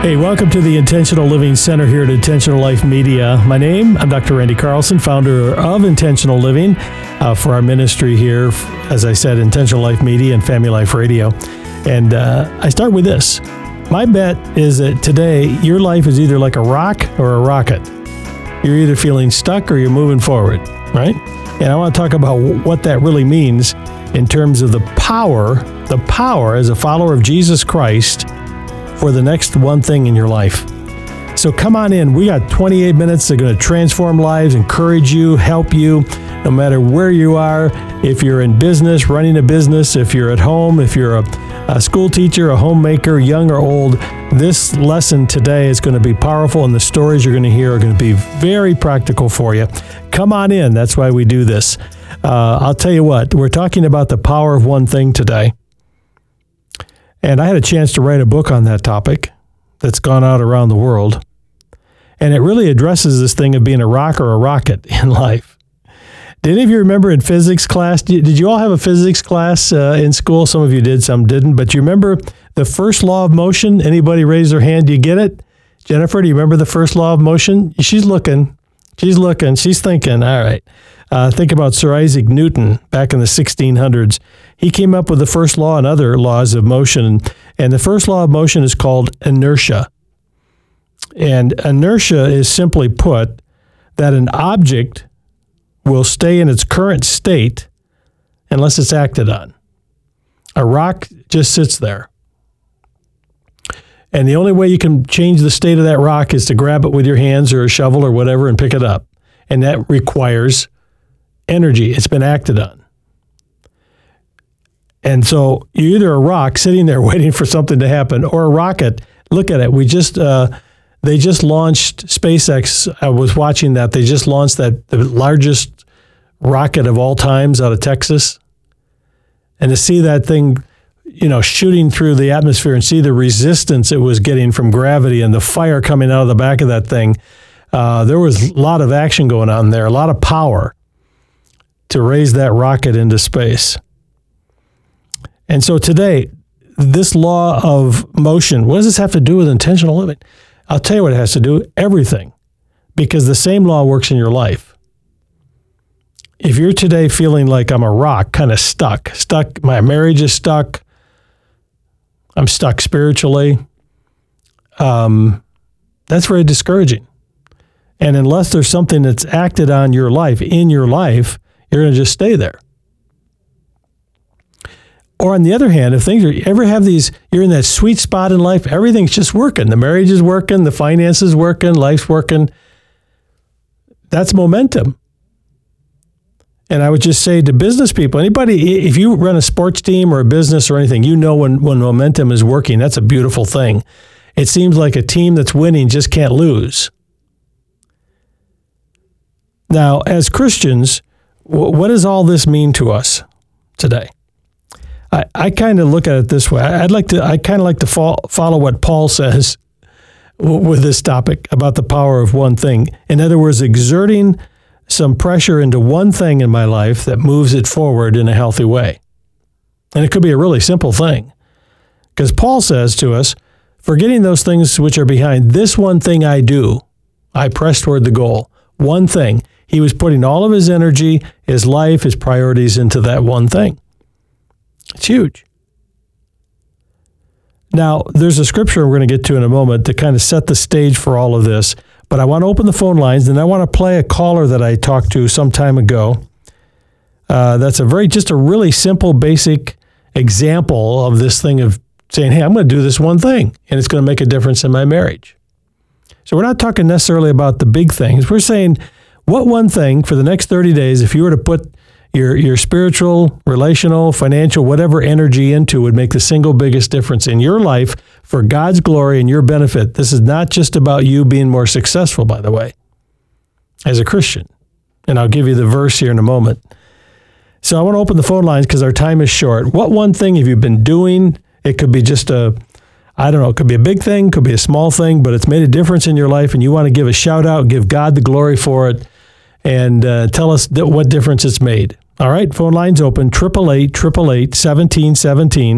Hey, welcome to the Intentional Living Center here at Intentional Life Media. I'm Dr. Randy Carlson, founder of Intentional Living for our ministry here, as I said, Intentional Life Media and Family Life Radio. And I start with this. My bet is that today your life is either like a rock or a rocket. You're either feeling stuck or you're moving forward, right? And I want to talk about what that really means in terms of the power as a follower of Jesus Christ for the next one thing in your life. So come on in. We got 28 minutes that are going to transform lives, encourage you, help you, no matter where you are. If you're in business, running a business, if you're at home, if you're a school teacher, a homemaker, young or old, this lesson today is going to be powerful, and the stories you're going to hear are going to be very practical for you. Come on in. That's why we do this. I'll tell you what, we're talking about the power of one thing today. And I had a chance to write a book on that topic that's gone out around the world. And it really addresses this thing of being a rock or a rocket in life. Did any of you remember in physics class, did you all have a physics class in school? Some of you did, some didn't. But you remember the first law of motion? Anybody raise their hand? Do you get it? Jennifer, do you remember the first law of motion? She's looking. She's thinking. All right. Think about Sir Isaac Newton back in the 1600s. He came up with the first law and other laws of motion. And the first law of motion is called inertia. And inertia is simply put that an object will stay in its current state unless it's acted on. A rock just sits there. And the only way you can change the state of that rock is to grab it with your hands or a shovel or whatever and pick it up. And that requires energy. It's been acted on. And so you're either a rock sitting there waiting for something to happen or a rocket. Look at it. They just launched SpaceX. I was watching that. They just launched the largest rocket of all times out of Texas. And to see that thing, shooting through the atmosphere and see the resistance it was getting from gravity and the fire coming out of the back of that thing, there was a lot of action going on there, a lot of power to raise that rocket into space. And so today, this law of motion, what does this have to do with intentional living? I'll tell you what it has to do, everything, because the same law works in your life. If you're today feeling like I'm a rock, kind of stuck, my marriage is stuck, I'm stuck spiritually, that's very discouraging. And unless there's something that's acted on your life, in your life, you're going to just stay there. Or on the other hand, if things you're in that sweet spot in life, everything's just working. The marriage is working, the finances working, life's working. That's momentum. And I would just say to business people, anybody, if you run a sports team or a business or anything, when momentum is working, that's a beautiful thing. It seems like a team that's winning just can't lose. Now, as Christians, what does all this mean to us today? I kind of look at it this way. I kind of like to follow what Paul says with this topic about the power of one thing. In other words, exerting some pressure into one thing in my life that moves it forward in a healthy way. And it could be a really simple thing. Because Paul says to us, forgetting those things which are behind, this one thing I do, I press toward the goal. One thing. He was putting all of his energy, his life, his priorities into that one thing. It's huge. Now, there's a scripture we're going to get to in a moment to kind of set the stage for all of this, but I want to open the phone lines, and I want to play a caller that I talked to some time ago. That's just a really simple, basic example of this thing of saying, hey, I'm going to do this one thing, and it's going to make a difference in my marriage. So we're not talking necessarily about the big things. We're saying, what one thing for the next 30 days, if you were to put your spiritual, relational, financial, whatever energy into would make the single biggest difference in your life for God's glory and your benefit. This is not just about you being more successful, by the way, as a Christian. And I'll give you the verse here in a moment. So I want to open the phone lines because our time is short. What one thing have you been doing? It could be just it could be a big thing, could be a small thing, but it's made a difference in your life and you want to give a shout out, give God the glory for it, and tell us what difference it's made. All right, phone lines open, 888-888-1717,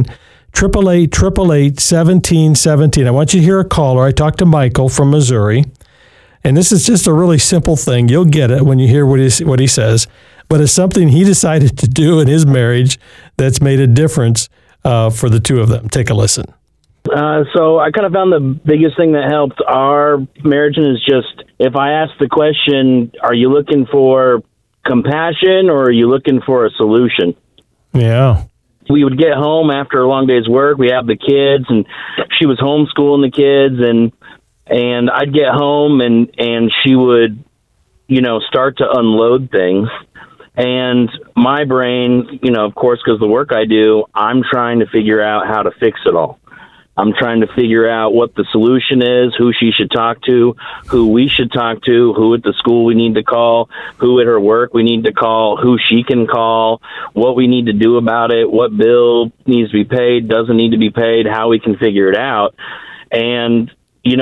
888-888-1717. I want you to hear a caller. I talked to Michael from Missouri, and this is just a really simple thing. You'll get it when you hear what he says, but it's something he decided to do in his marriage that's made a difference for the two of them. Take a listen. So I kind of found the biggest thing that helped our marriage is just, if I ask the question, are you looking for compassion or are you looking for a solution? Yeah. We would get home after a long day's work. We have the kids, and she was homeschooling the kids, and I'd get home and she would, start to unload things. And my brain, of course, because the work I do, I'm trying to figure out how to fix it all. I'm trying to figure out what the solution is, who she should talk to, who we should talk to, who at the school we need to call, who at her work we need to call, who she can call, what we need to do about it, what bill needs to be paid, doesn't need to be paid, how we can figure it out. And,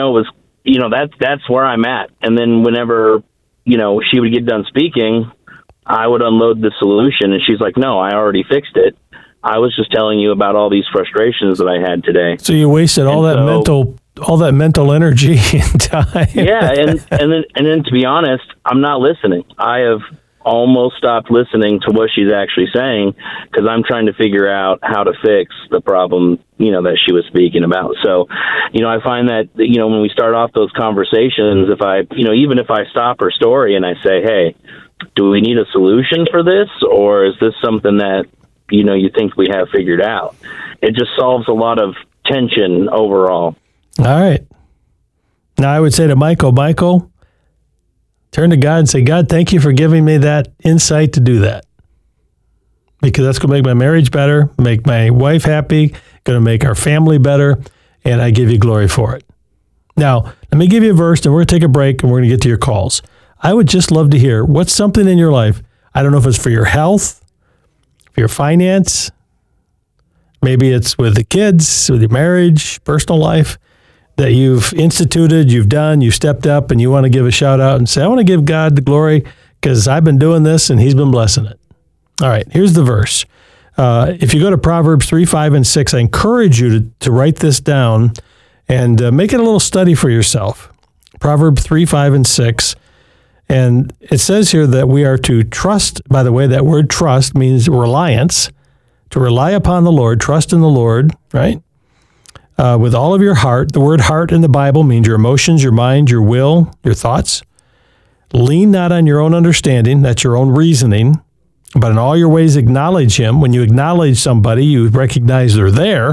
that's where I'm at. And then whenever, she would get done speaking, I would unload the solution. And she's like, no, I already fixed it. I was just telling you about all these frustrations that I had today. So you wasted all that mental energy and time. Yeah, and then to be honest, I'm not listening. I have almost stopped listening to what she's actually saying because I'm trying to figure out how to fix the problem, that she was speaking about. So, I find that, when we start off those conversations, if I, even if I stop her story and I say, hey, do we need a solution for this, or is this something that you think we have figured out? It just solves a lot of tension overall. All right. Now I would say to Michael, turn to God and say, God, thank you for giving me that insight to do that. Because that's going to make my marriage better, make my wife happy, going to make our family better, and I give you glory for it. Now, let me give you a verse, and we're going to take a break, and we're going to get to your calls. I would just love to hear what's something in your life. I don't know if it's for your health, your finance, maybe it's with the kids, with your marriage, personal life, that you've instituted, you've done, you stepped up, and you want to give a shout out and say, I want to give God the glory because I've been doing this and he's been blessing it. All right, here's the verse. If you go to Proverbs 3, 5, and 6, I encourage you to write this down and make it a little study for yourself. Proverbs 3, 5, and 6. And it says here that we are to trust. By the way, that word trust means reliance, to rely upon the Lord, trust in the Lord, right? With all of your heart. The word heart in the Bible means your emotions, your mind, your will, your thoughts. Lean not on your own understanding, that's your own reasoning, but in all your ways acknowledge him. When you acknowledge somebody, you recognize they're there.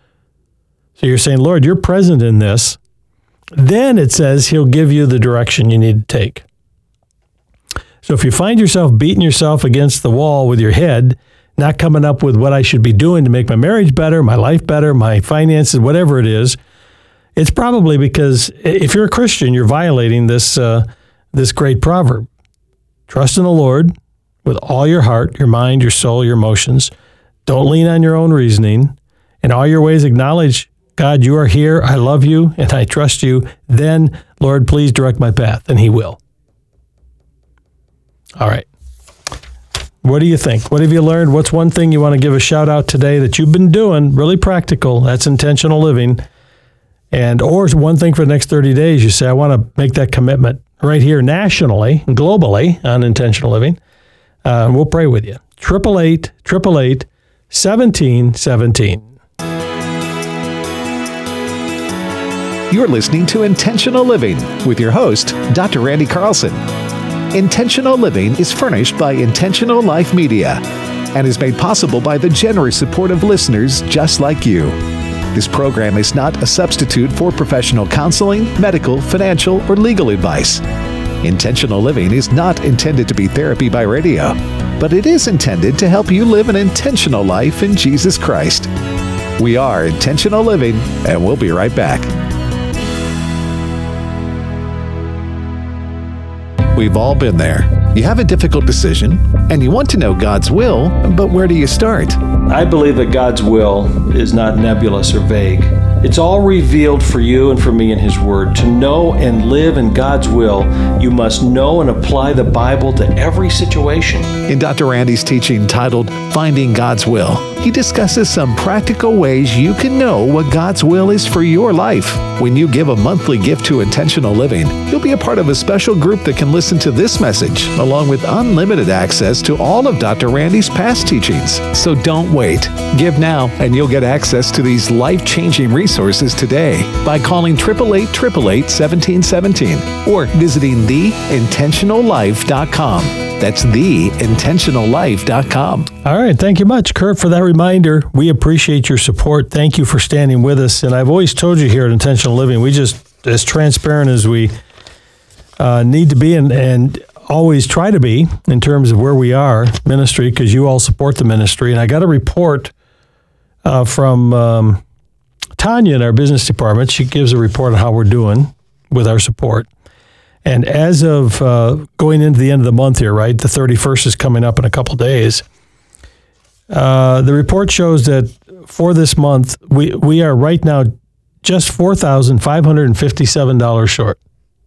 So you're saying, Lord, you're present in this. Then it says he'll give you the direction you need to take. So if you find yourself beating yourself against the wall with your head, not coming up with what I should be doing to make my marriage better, my life better, my finances, whatever it is, it's probably because if you're a Christian, you're violating this great proverb. Trust in the Lord with all your heart, your mind, your soul, your emotions. Don't lean on your own reasoning. In all your ways acknowledge, God, you are here, I love you, and I trust you. Then, Lord, please direct my path, and he will. All right. What do you think? What have you learned? What's one thing you want to give a shout out today that you've been doing? Really practical. That's intentional living. Or one thing for the next 30 days, you say, I want to make that commitment right here nationally and globally on intentional living. We'll pray with you. 888-888-1717. You're listening to Intentional Living with your host, Dr. Randy Carlson. Intentional Living is furnished by Intentional Life Media and is made possible by the generous support of listeners just like you. This program is not a substitute for professional counseling, medical, financial, or legal advice. Intentional Living is not intended to be therapy by radio, but it is intended to help you live an intentional life in Jesus Christ. We are Intentional Living, and we'll be right back. We've all been there. You have a difficult decision, and you want to know God's will, but where do you start? I believe that God's will is not nebulous or vague. It's all revealed for you and for me in His Word. To know and live in God's will, you must know and apply the Bible to every situation. In Dr. Randy's teaching titled Finding God's Will, he discusses some practical ways you can know what God's will is for your life. When you give a monthly gift to Intentional Living, you'll be a part of a special group that can listen to this message, along with unlimited access to all of Dr. Randy's past teachings. So don't wait. Give now, and you'll get access to these life-changing resources today by calling 888-888-1717 or visiting theintentionallife.com. That's theintentionallife.com. All right. Thank you much, Kurt, for that reminder. We appreciate your support. Thank you for standing with us. And I've always told you here at Intentional Living, we just, as transparent as we need to be and always try to be in terms of where we are, ministry, because you all support the ministry. And I got a report from Tanya in our business department. She gives a report on how we're doing with our support. And as of going into the end of the month here, right, the 31st is coming up in a couple days, the report shows that for this month, we are right now just $4,557 short.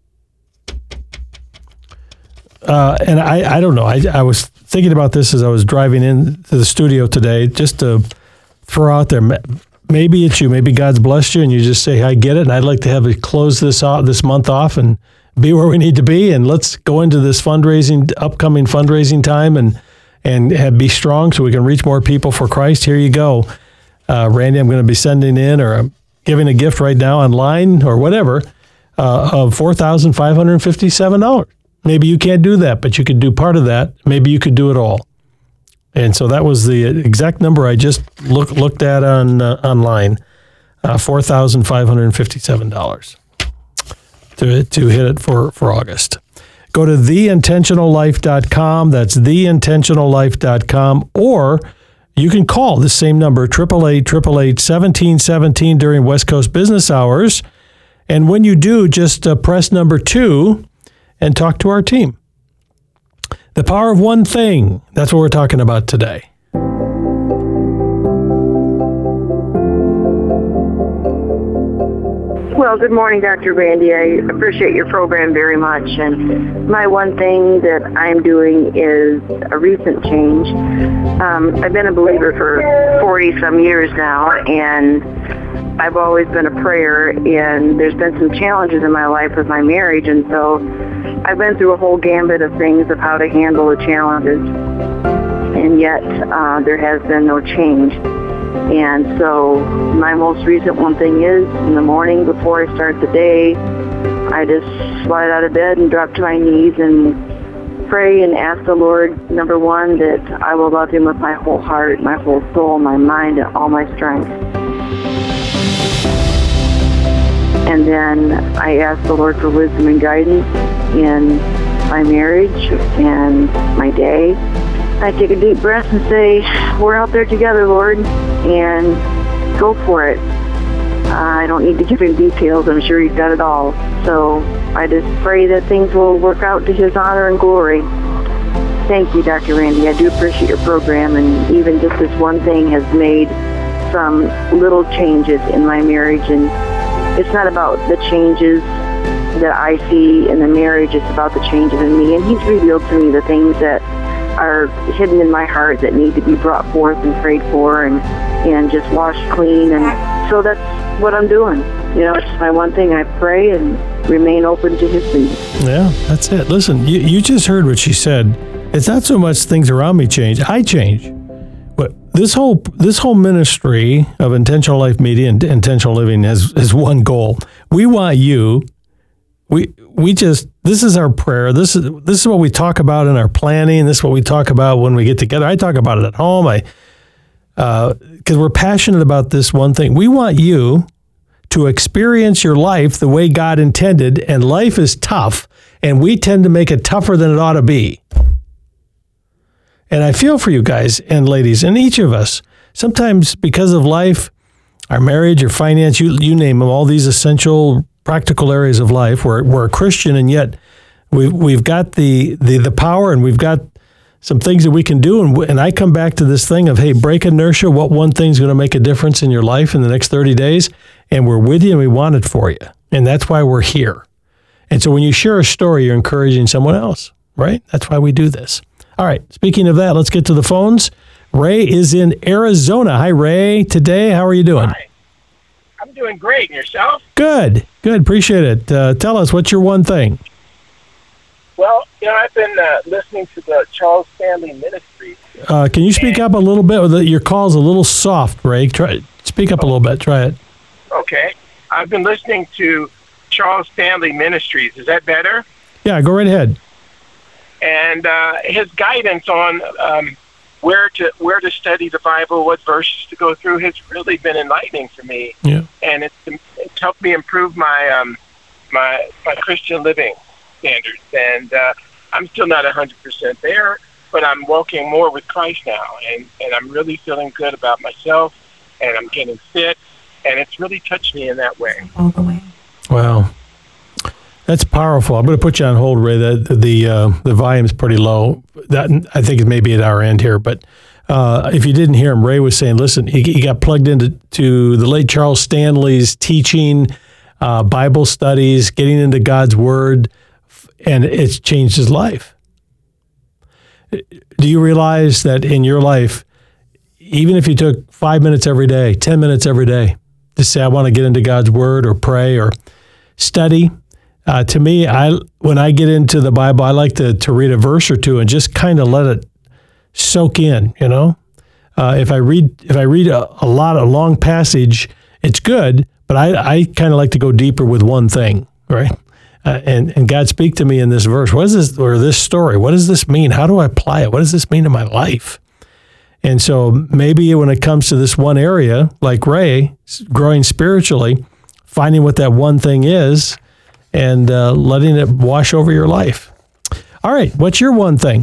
And I don't know. I was thinking about this as I was driving into the studio today, just to throw out there, maybe it's you, maybe God's blessed you, and you just say, I get it, and I'd like to have it close this month off and be where we need to be, and let's go into this upcoming fundraising time and be strong so we can reach more people for Christ. Here you go. Randy, I'm going to be sending in or I'm giving a gift right now online or whatever of $4,557. Maybe you can't do that, but you could do part of that. Maybe you could do it all. And so that was the exact number I just looked at online, $4,557 to hit it for August. Go to theintentionallife.com. That's theintentionallife.com. Or you can call the same number, 888-888-1717 during West Coast business hours. And when you do, just press number 2 and talk to our team. The power of one thing. That's what we're talking about today. Well, good morning, Dr. Randy. I appreciate your program very much. And my one thing that I'm doing is a recent change. I've been a believer for 40-some years now, and I've always been a prayer, and there's been some challenges in my life with my marriage, and so I've been through a whole gambit of things of how to handle the challenges, and yet there has been no change. And so my most recent one thing is, in the morning before I start the day, I just slide out of bed and drop to my knees and pray and ask the Lord, number one, that I will love Him with my whole heart, my whole soul, my mind, and all my strength. And then I ask the Lord for wisdom and guidance in my marriage and my day. I take a deep breath and say, we're out there together, Lord, and go for it. I don't need to give Him details. I'm sure He's got it all. So I just pray that things will work out to His honor and glory. Thank you, Dr. Randy. I do appreciate your program, and even just this one thing has made some little changes in my marriage. And it's not about the changes that I see in the marriage. It's about the changes in me. And He's revealed to me the things that are hidden in my heart that need to be brought forth and prayed for and just washed clean. And so that's what I'm doing. You know, it's my one thing. I pray and remain open to His lead. Yeah, that's it. Listen, you just heard what she said. It's not so much things around me change. I change. But this whole ministry of Intentional Life Media and Intentional Living has one goal. We want you. This is our prayer. This is what we talk about in our planning. This is what we talk about when we get together. I talk about it at home. Because we're passionate about this one thing. We want you to experience your life the way God intended, and life is tough, and we tend to make it tougher than it ought to be. And I feel for you guys and ladies, and each of us, sometimes because of life, our marriage, your finance, you name them, all these essential practical areas of life. We're a Christian, and yet we've got the power, and we've got some things that we can do. And I come back to this thing of, hey, break inertia. What one thing's going to make a difference in your life in the next 30 days? And we're with you and we want it for you. And that's why we're here. And so when you share a story, you're encouraging someone else, right? That's why we do this. All right. Speaking of that, let's get to the phones. Ray is in Arizona. Hi, Ray. Today, how are you doing? Hi. I'm doing great. And yourself? Good. Appreciate it. Tell us, what's your one thing? Well, I've been listening to the Charles Stanley Ministries. Can you speak up a little bit? Your call's a little soft, Ray. Speak up a little bit. Try it. Okay. I've been listening to Charles Stanley Ministries. Is that better? Yeah, go right ahead. And his guidance on where to study the Bible, what verses to go through, has really been enlightening for me. Yeah. And it's helped me improve my my Christian living standards. And I'm still not 100% there, but I'm walking more with Christ now. And I'm really feeling good about myself, and I'm getting fit. And it's really touched me in that way. All the way. Wow. That's powerful. I'm going to put you on hold, Ray. The volume's pretty low. That, I think it may be at our end here. But if you didn't hear him, Ray was saying, listen, he got plugged into the late Charles Stanley's teaching, Bible studies, getting into God's Word, and it's changed his life. Do you realize that in your life, even if you took 5 minutes every day, 10 minutes every day, to say, I want to get into God's Word or pray or study, to me, when I get into the Bible, I like to read a verse or two and just kind of let it soak in. If I read a long passage, it's good, but I kind of like to go deeper with one thing, right? And God speak to me in this verse. What is this, or this story? What does this mean? How do I apply it? What does this mean in my life? And so maybe when it comes to this one area, like Ray, growing spiritually, finding what that one thing is and letting it wash over your life. All right, what's your one thing?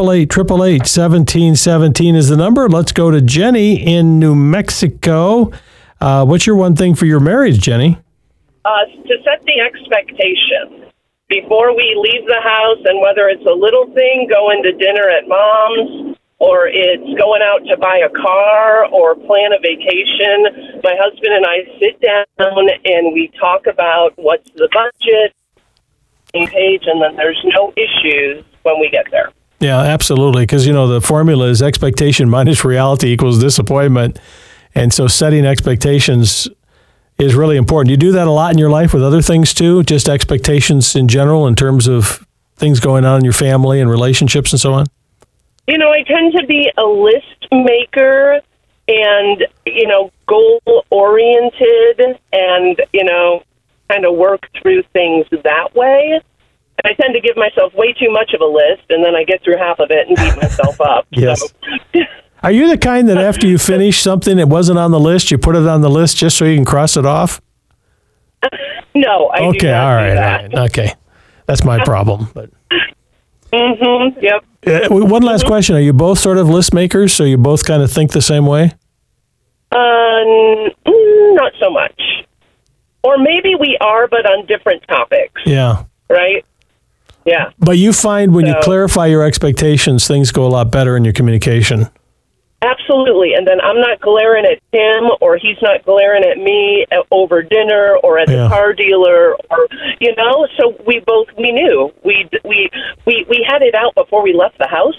888-888-1717 is the number. Let's go to Jenny in New Mexico. What's your one thing for your marriage, Jenny? To set the expectation before we leave the house, and whether it's a little thing, going to dinner at Mom's, or it's going out to buy a car or plan a vacation, my husband and I sit down and we talk about what's the budget, page, and then there's no issues when we get there. Yeah, absolutely. Because, the formula is expectation minus reality equals disappointment. And so setting expectations is really important. You do that a lot in your life with other things too, just expectations in general in terms of things going on in your family and relationships and so on? I tend to be a list maker and, goal-oriented and, kind of work through things that way. And I tend to give myself way too much of a list, and then I get through half of it and beat myself up. Yes. So. Are you the kind that after you finish something that wasn't on the list, you put it on the list just so you can cross it off? No, I do not do that. All right. Okay. That's my problem. But Mm-hmm. Yep. One last question. Are you both sort of list makers, so you both kind of think the same way? Not so much. Or maybe we are, but on different topics. Yeah. Right? Yeah. But you find when you clarify your expectations, things go a lot better in your communication. Absolutely. And then I'm not glaring at him, or he's not glaring at me over dinner or at the car dealer, or, so we knew. We had it out before we left the house.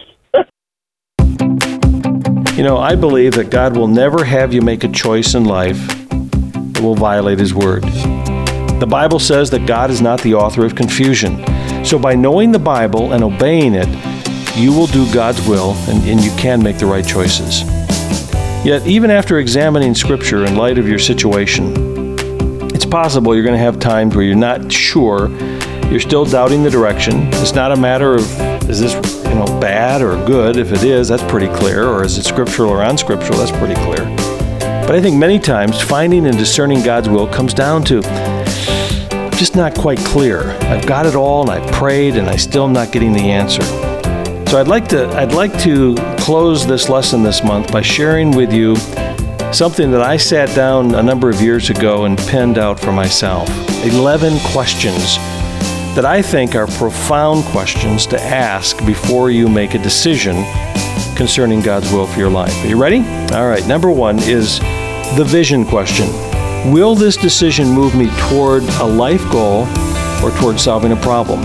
I believe that God will never have you make a choice in life that will violate His Word. The Bible says that God is not the author of confusion. So by knowing the Bible and obeying it, you will do God's will, and you can make the right choices. Yet, even after examining Scripture in light of your situation, it's possible you're going to have times where you're not sure, you're still doubting the direction. It's not a matter of, is this bad or good? If it is, that's pretty clear. Or is it scriptural or unscriptural? That's pretty clear. But I think many times finding and discerning God's will comes down to, I'm just not quite clear. I've got it all, and I've prayed, and I still am not getting the answer. So I'd like to close this lesson this month by sharing with you something that I sat down a number of years ago and penned out for myself. 11 questions that I think are profound questions to ask before you make a decision concerning God's will for your life. Are you ready? All right. Number one is the vision question. Will this decision move me toward a life goal or toward solving a problem?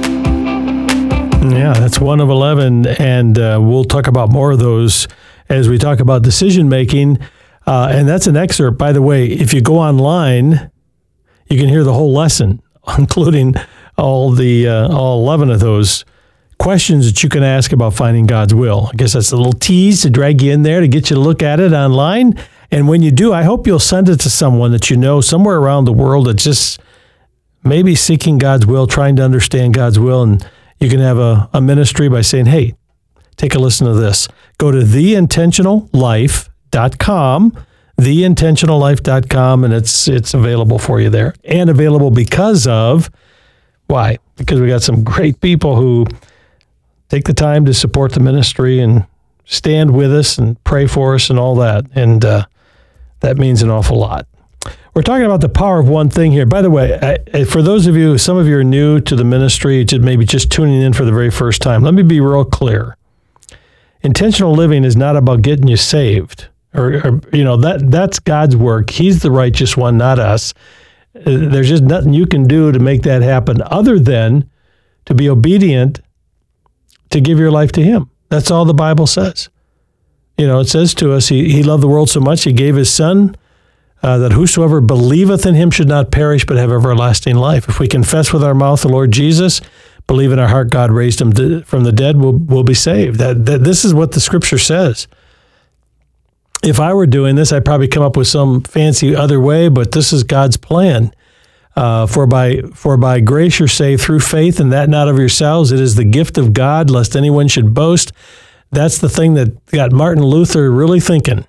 Yeah, that's one of 11, and we'll talk about more of those as we talk about decision making. And that's an excerpt, by the way. If you go online, you can hear the whole lesson, including all 11 of those questions that you can ask about finding God's will. I guess that's a little tease to drag you in there to get you to look at it online. And when you do, I hope you'll send it to someone that you know somewhere around the world that's just maybe seeking God's will, trying to understand God's will. And you can have a ministry by saying, hey, take a listen to this. Go to theintentionallife.com, theintentionallife.com, and it's available for you there. And available because of, why? Because we got some great people who take the time to support the ministry and stand with us and pray for us and all that. And that means an awful lot. We're talking about the power of one thing here. By the way, for those of you, some of you are new to the ministry, maybe just tuning in for the very first time, let me be real clear. Intentional living is not about getting you saved. That's God's work. He's the righteous one, not us. There's just nothing you can do to make that happen other than to be obedient, to give your life to Him. That's all the Bible says. It says to us, He loved the world so much, He gave His Son, that whosoever believeth in Him should not perish but have everlasting life. If we confess with our mouth the Lord Jesus, believe in our heart God raised Him from the dead, we'll be saved. This is what the Scripture says. If I were doing this, I'd probably come up with some fancy other way, but this is God's plan. For by grace you're saved through faith, and that not of yourselves. It is the gift of God, lest anyone should boast. That's the thing that got Martin Luther really thinking.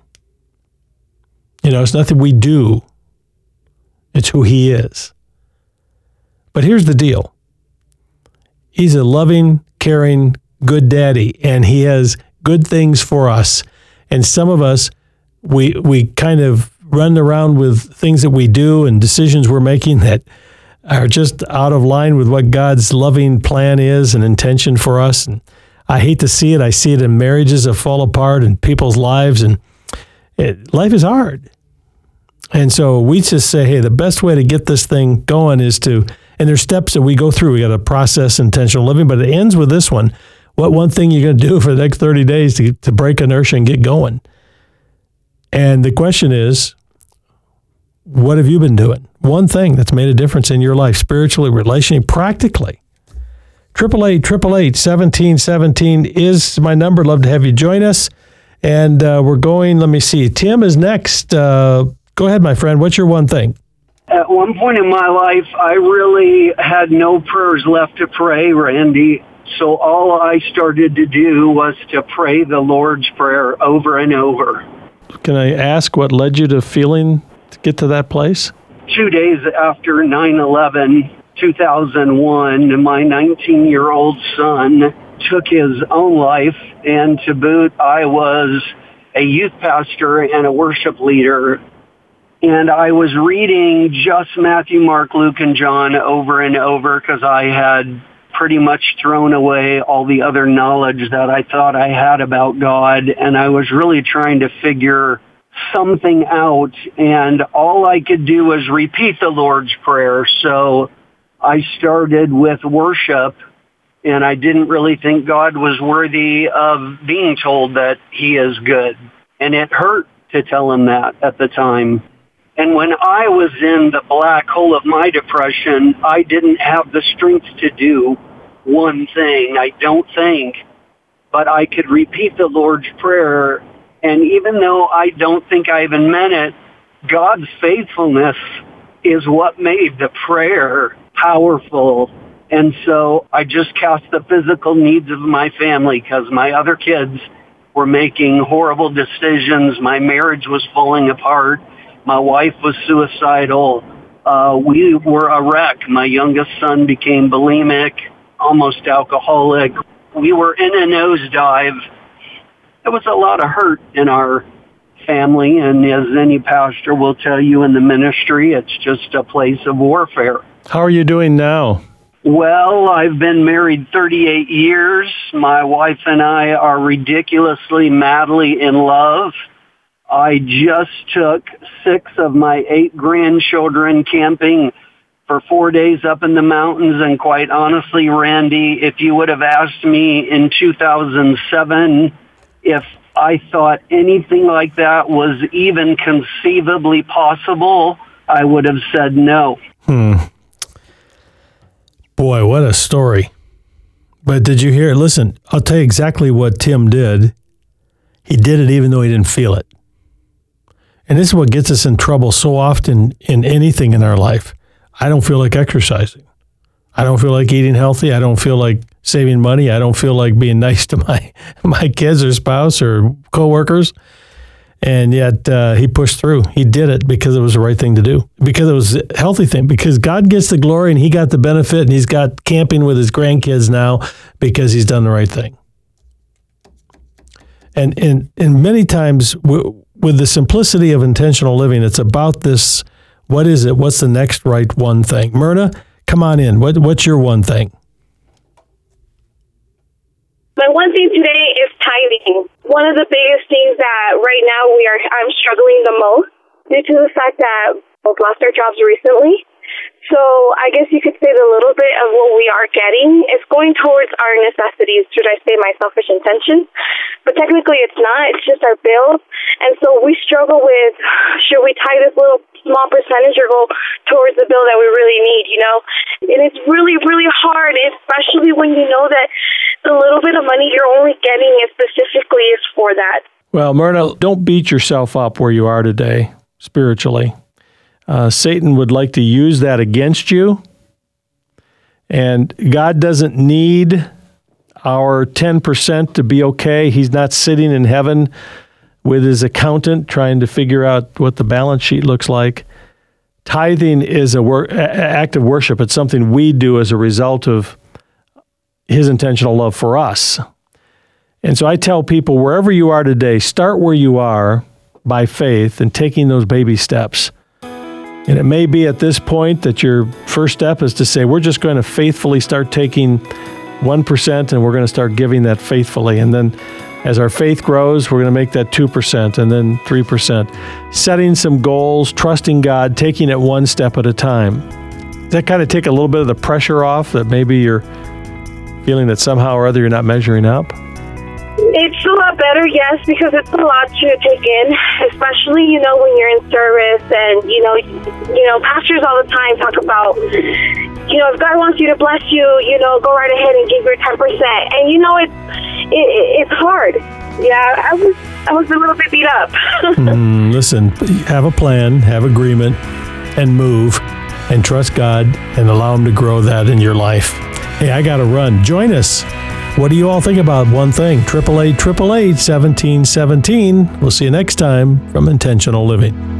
It's nothing we do. It's who He is. But here's the deal. He's a loving, caring, good daddy, and He has good things for us. And some of us, we kind of run around with things that we do and decisions we're making that are just out of line with what God's loving plan is and intention for us. And I hate to see it. I see it in marriages that fall apart and people's lives, and life is hard. And so we just say, hey, the best way to get this thing going is and there's steps that we go through. We got to process intentional living, but it ends with this one. What one thing you're going to do for the next 30 days to break inertia and get going? And the question is, what have you been doing? One thing that's made a difference in your life, spiritually, relationally, practically. 888-1717 is my number. Love to have you join us. And we're going, let me see. Tim is next. Go ahead, my friend. What's your one thing? At one point in my life, I really had no prayers left to pray, Randy. So all I started to do was to pray the Lord's Prayer over and over. Can I ask what led you to feeling to get to that place? 2 days after 9/11, 2001, my 19-year-old son took his own life, and to boot, I was a youth pastor and a worship leader. And I was reading just Matthew, Mark, Luke, and John over and over because I had pretty much thrown away all the other knowledge that I thought I had about God, and I was really trying to figure something out, and all I could do was repeat the Lord's Prayer. So I started with worship, and I didn't really think God was worthy of being told that He is good, and it hurt to tell Him that at the time. And when I was in the black hole of my depression, I didn't have the strength to do one thing, I don't think, but I could repeat the Lord's Prayer. And even though I don't think I even meant it, God's faithfulness is what made the prayer powerful. And so I just cast the physical needs of my family because my other kids were making horrible decisions. My marriage was falling apart. My wife was suicidal. We were a wreck. My youngest son became bulimic, almost alcoholic. We were in a nosedive. There was a lot of hurt in our family, and as any pastor will tell you in the ministry, it's just a place of warfare. How are you doing now? Well, I've been married 38 years. My wife and I are ridiculously, madly in love. I just took 6 of my 8 grandchildren camping for 4 days up in the mountains. And quite honestly, Randy, if you would have asked me in 2007 if I thought anything like that was even conceivably possible, I would have said no. Boy, what a story. But did you hear it? Listen, I'll tell you exactly what Tim did. He did it even though he didn't feel it. And this is what gets us in trouble so often in anything in our life. I don't feel like exercising. I don't feel like eating healthy. I don't feel like saving money. I don't feel like being nice to my kids or spouse or coworkers. And yet he pushed through. He did it because it was the right thing to do, because it was a healthy thing, because God gets the glory and he got the benefit, and he's got camping with his grandkids now because he's done the right thing. And many times with the simplicity of intentional living, it's about this, what is it? What's the next right one thing? Myrna, come on in. What's your one thing? My one thing today is tithing. One of the biggest things that right now I'm struggling the most due to the fact that both lost our jobs recently. So I guess you could say the little bit of what we are getting is going towards our necessities, should I say my selfish intentions. But technically it's not. It's just our bills. And so we struggle with, should we tie this little small percentage or go towards the bill that we really need, you know? And it's really, really hard, especially when you know that the little bit of money you're only getting specifically is for that. Well, Myrna, don't beat yourself up where you are today spiritually. Satan would like to use that against you. And God doesn't need our 10% to be okay. He's not sitting in heaven with his accountant trying to figure out what the balance sheet looks like. Tithing is an act of worship. It's something we do as a result of his intentional love for us. And so I tell people, wherever you are today, start where you are by faith and taking those baby steps. And it may be at this point that your first step is to say, we're just going to faithfully start taking 1% and we're going to start giving that faithfully. And then as our faith grows, we're going to make that 2% and then 3%. Setting some goals, trusting God, taking it one step at a time. Does that kind of take a little bit of the pressure off that maybe you're feeling that somehow or other you're not measuring up? It's a lot better, yes, because it's a lot to take in, especially, you know, when you're in service and, you know, pastors all the time talk about, you know, if God wants you to bless you, you know, go right ahead and give your 10%. And, you know, it's hard. Yeah, I was a little bit beat up. Listen, have a plan, have agreement, and move, and trust God and allow him to grow that in your life. Hey, I got to run. Join us. What do you all think about one thing? 888-888-1717. We'll see you next time from Intentional Living.